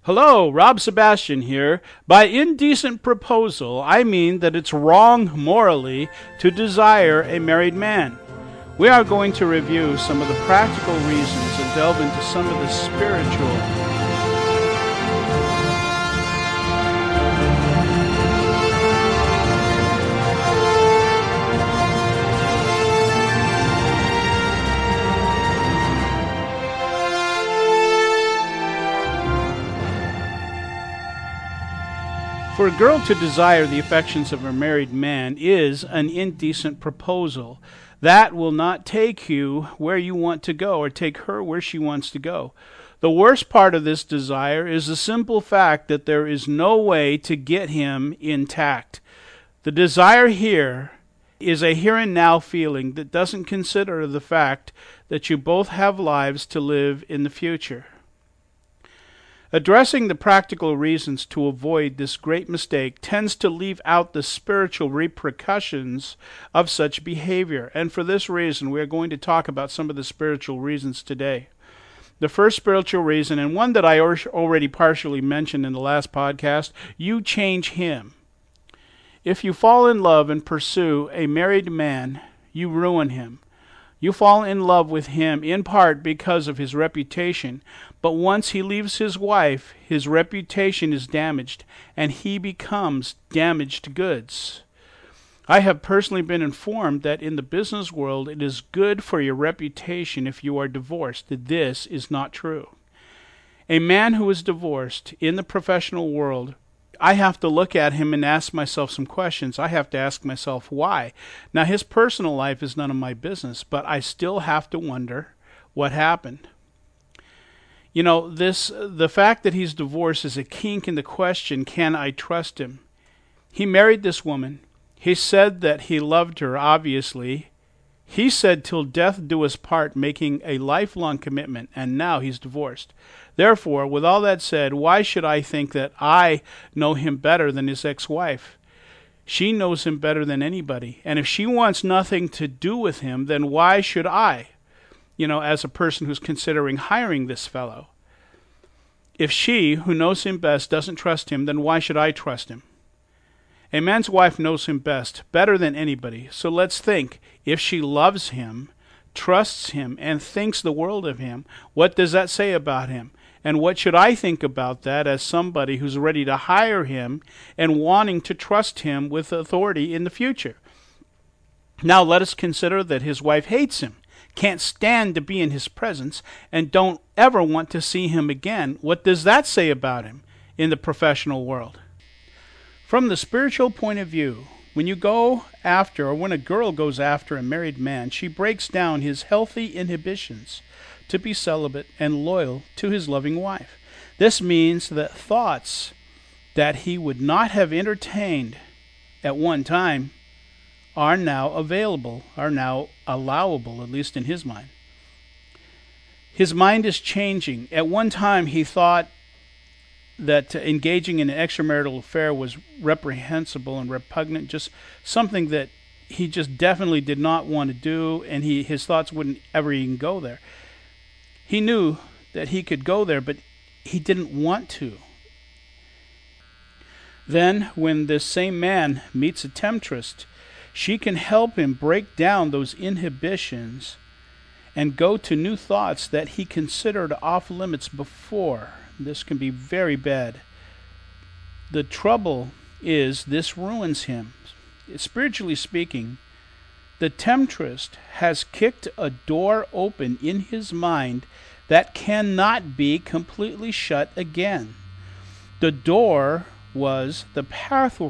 Hello, Rob Sebastian here. By indecent proposal, I mean that it's wrong morally to desire a married man. We are going to review some of the practical reasons and delve into some of the spiritual. For a girl to desire the affections of a married man is an indecent proposal. That will not take you where you want to go or take her where she wants to go. The worst part of this desire is the simple fact that there is no way to get him intact. The desire here is a here and now feeling that doesn't consider the fact that you both have lives to live in the future. Addressing the practical reasons to avoid this great mistake tends to leave out the spiritual repercussions of such behavior, and for this reason we are going to talk about some of the spiritual reasons today. The first spiritual reason, and one that I already partially mentioned in the last podcast, you change him. If you fall in love and pursue a married man, you ruin him. You fall in love with him in part because of his reputation, but once he leaves his wife, his reputation is damaged, and he becomes damaged goods. I have personally been informed that in the business world it is good for your reputation if you are divorced. This is not true. A man who is divorced in the professional world, I have to look at him and ask myself some questions. I have to ask myself why. Now, his personal life is none of my business, but I still have to wonder what happened. You know, the fact that he's divorced is a kink in the question, can I trust him? He married this woman. He said that he loved her, obviously. He said till death do us part, making a lifelong commitment, and now he's divorced. Therefore, with all that said, why should I think that I know him better than his ex-wife? She knows him better than anybody, and if she wants nothing to do with him, then why should I? As a person who's considering hiring this fellow. If she, who knows him best, doesn't trust him, then why should I trust him? A man's wife knows him best, better than anybody. So let's think, if she loves him, trusts him, and thinks the world of him, what does that say about him? And what should I think about that as somebody who's ready to hire him and wanting to trust him with authority in the future? Now let us consider that his wife hates him, can't stand to be in his presence, and don't ever want to see him again. What does that say about him in the professional world? From the spiritual point of view, when you go after, or when a girl goes after a married man, she breaks down his healthy inhibitions to be celibate and loyal to his loving wife. This means that thoughts that he would not have entertained at one time are now available, are now allowable, at least in his mind. His mind is changing. At one time he thought that engaging in an extramarital affair was reprehensible and repugnant, just something that he just definitely did not want to do, and his thoughts wouldn't ever even go there. He knew that he could go there, but he didn't want to. Then, when this same man meets a temptress, she can help him break down those inhibitions and go to new thoughts that he considered off limits before. This can be very bad. The trouble is this ruins him. Spiritually speaking, the temptress has kicked a door open in his mind that cannot be completely shut again. The door was the pathway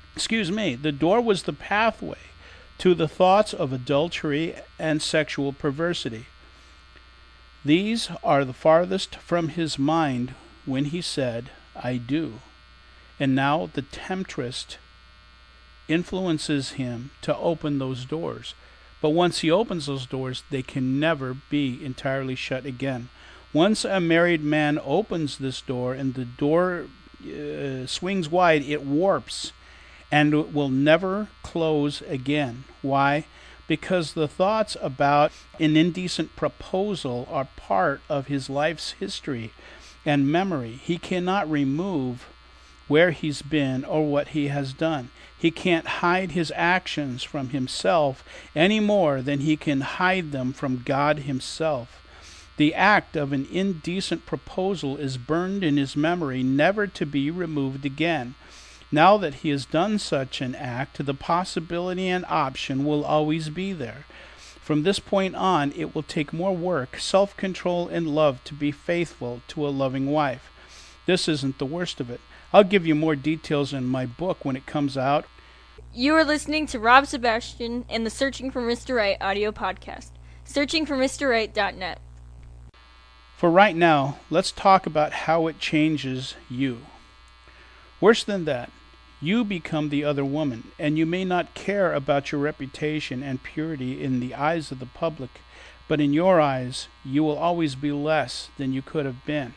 to the thoughts of adultery and sexual perversity. These are the farthest from his mind when he said, I do. And now the temptress influences him to open those doors. But once he opens those doors, they can never be entirely shut again. Once a married man opens this door and the door swings wide, it warps and will never close again. Why? Because the thoughts about an indecent proposal are part of his life's history. and memory. He cannot remove where he's been or what he has done. He can't hide his actions from himself any more than he can hide them from God himself. The act of an indecent proposal is burned in his memory, never to be removed again. Now that he has done such an act, the possibility and option will always be there. From this point on, it will take more work, self-control, and love to be faithful to a loving wife. This isn't the worst of it. I'll give you more details in my book when it comes out. You are listening to Rob Sebastian and the Searching for Mr. Right audio podcast. SearchingForMrRight.net. For right now, let's talk about how it changes you. Worse than that, you become the other woman, and you may not care about your reputation and purity in the eyes of the public, but in your eyes, you will always be less than you could have been.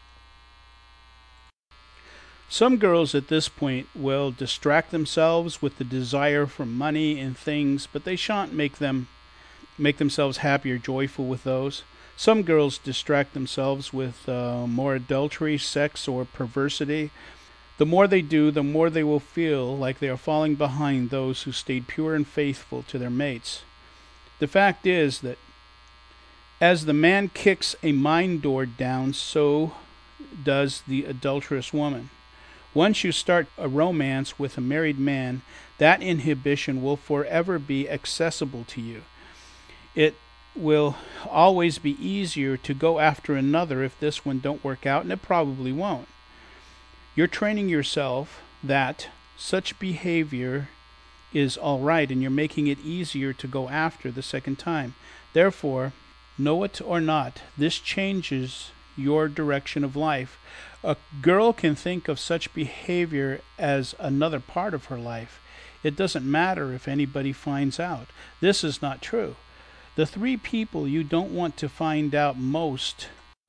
Some girls at this point will distract themselves with the desire for money and things, but they shan't make themselves happy or joyful with those. Some girls distract themselves with more adultery, sex, or perversity. The more they do, the more they will feel like they are falling behind those who stayed pure and faithful to their mates. The fact is that as the man kicks a mine door down, so does the adulterous woman. Once you start a romance with a married man, that inhibition will forever be accessible to you. It will always be easier to go after another if this one don't work out, and it probably won't. You're training yourself that such behavior is all right, and you're making it easier to go after the second time. Therefore, know it or not, this changes your direction of life. A girl can think of such behavior as another part of her life. It doesn't matter if anybody finds out. This is not true. The three people you don't want to find out most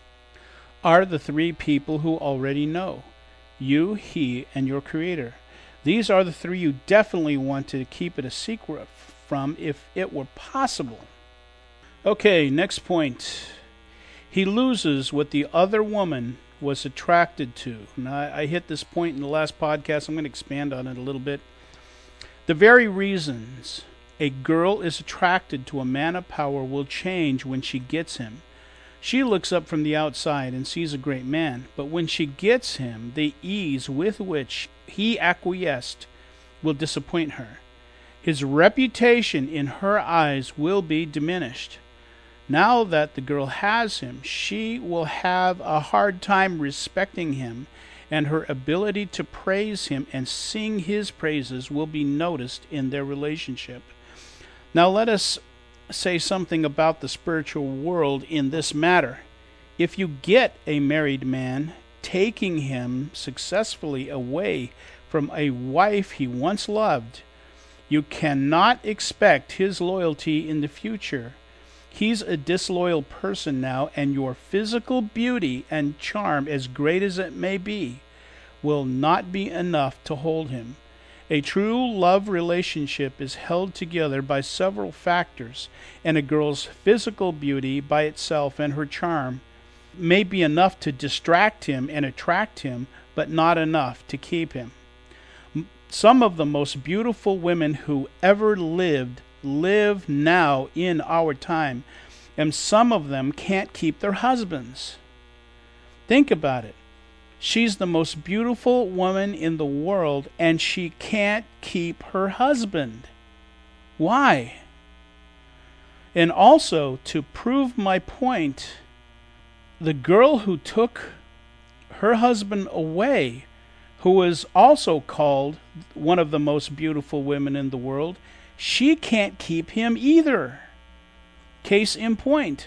are the three people who already know. You, he, and your Creator. These are the three you definitely want to keep it a secret from if it were possible. Okay, next point. He loses what the other woman was attracted to. Now, I hit this point in the last podcast. I'm going to expand on it a little bit. The very reasons a girl is attracted to a man of power will change when she gets him. She looks up from the outside and sees a great man, but when she gets him, the ease with which he acquiesced will disappoint her. His reputation in her eyes will be diminished. Now that the girl has him, she will have a hard time respecting him, and her ability to praise him and sing his praises will be noticed in their relationship. Now let us say something about the spiritual world in this matter. If you get a married man, taking him successfully away from a wife he once loved, you cannot expect his loyalty in the future. He's a disloyal person now, and your physical beauty and charm, as great as it may be, will not be enough to hold him. A true love relationship is held together by several factors, and a girl's physical beauty by itself and her charm may be enough to distract him and attract him, but not enough to keep him. Some of the most beautiful women who ever lived live now in our time, and some of them can't keep their husbands. Think about it. She's the most beautiful woman in the world, and she can't keep her husband. Why? And also, to prove my point, the girl who took her husband away, who was also called one of the most beautiful women in the world, she can't keep him either. Case in point.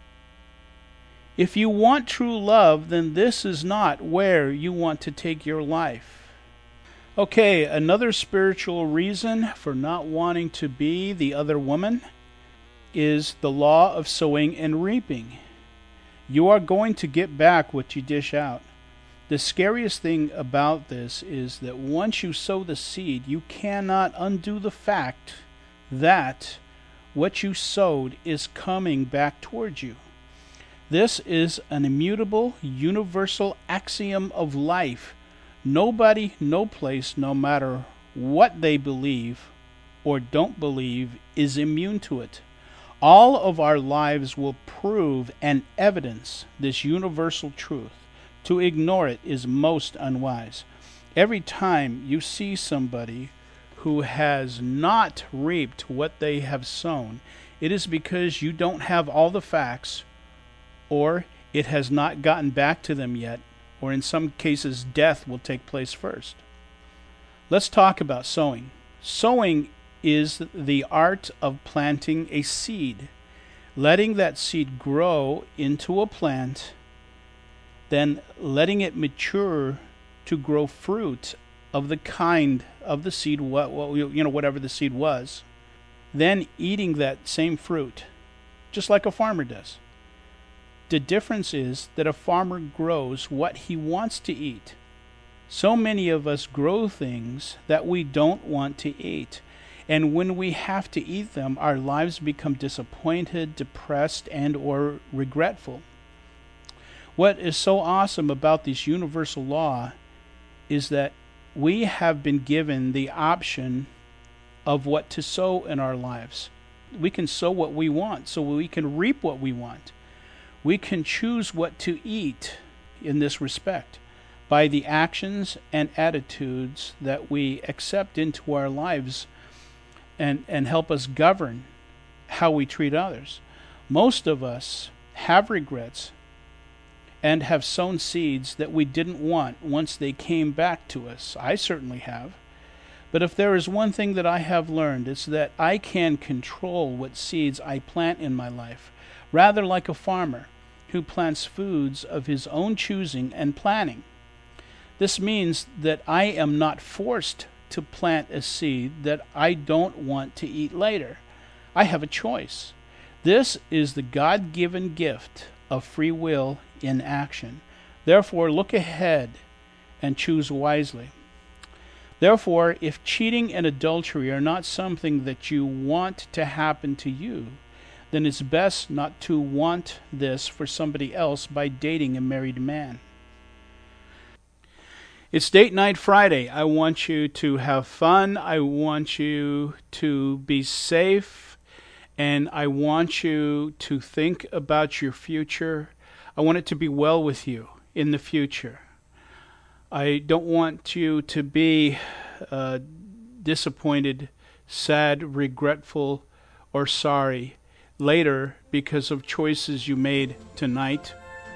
If you want true love, then this is not where you want to take your life. Okay, another spiritual reason for not wanting to be the other woman is the law of sowing and reaping. You are going to get back what you dish out. The scariest thing about this is that once you sow the seed, you cannot undo the fact that what you sowed is coming back towards you. This is an immutable, universal axiom of life. Nobody, no place, no matter what they believe or don't believe, is immune to it. All of our lives will prove and evidence this universal truth. To ignore it is most unwise. Every time you see somebody who has not reaped what they have sown, it is because you don't have all the facts, or it has not gotten back to them yet, or in some cases death will take place first. Let's talk about sowing. Sowing is the art of planting a seed, letting that seed grow into a plant, then letting it mature to grow fruit of the kind of the seed, whatever the seed was, then eating that same fruit, just like a farmer does. The difference is that a farmer grows what he wants to eat. So many of us grow things that we don't want to eat. And when we have to eat them, our lives become disappointed, depressed, and or regretful. What is so awesome about this universal law is that we have been given the option of what to sow in our lives. We can sow what we want, so we can reap what we want. We can choose what to eat in this respect by the actions and attitudes that we accept into our lives and help us govern how we treat others. Most of us have regrets and have sown seeds that we didn't want once they came back to us. I certainly have. But if there is one thing that I have learned, it's that I can control what seeds I plant in my life, rather like a farmer who plants foods of his own choosing and planting. This means that I am not forced to plant a seed that I don't want to eat later. I have a choice. This is the God-given gift of free will in action. Therefore, look ahead and choose wisely. Therefore, if cheating and adultery are not something that you want to happen to you, then it's best not to want this for somebody else by dating a married man. It's date night Friday. I want you to have fun. I want you to be safe. And I want you to think about your future. I want it to be well with you in the future. I don't want you to be disappointed, sad, regretful, or sorry later because of choices you made tonight.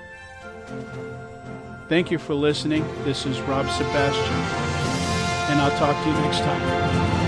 Thank you for listening. This is Rob Sebastian, and I'll talk to you next time.